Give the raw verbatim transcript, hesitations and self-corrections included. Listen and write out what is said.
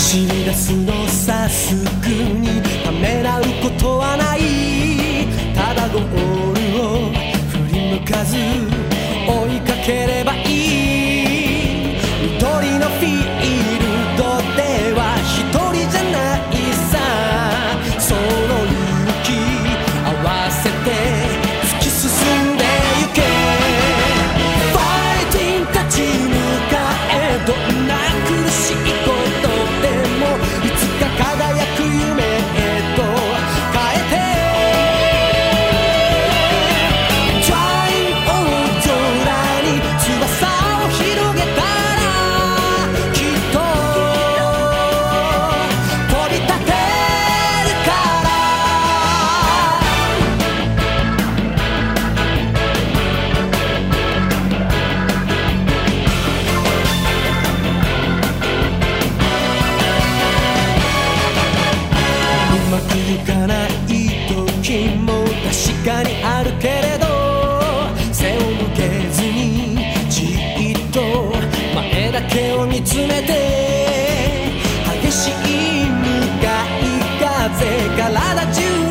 走り出すのさ、すぐにためらうことはない。ただゴールを振り向かず追いかければいい。緑のフィールドでは一人じゃないさ。その勇気合わせて突き進んでゆけ。ファイティング立ち向かえ。どんな苦しいことでもいつか輝く夢へと変えて。ジャイン大空に翼を広げたらきっと飛び立てるから。うまくいかない時も確かにあるけれど、背を向けずにじっと前だけを見つめて。激しい向かい風体中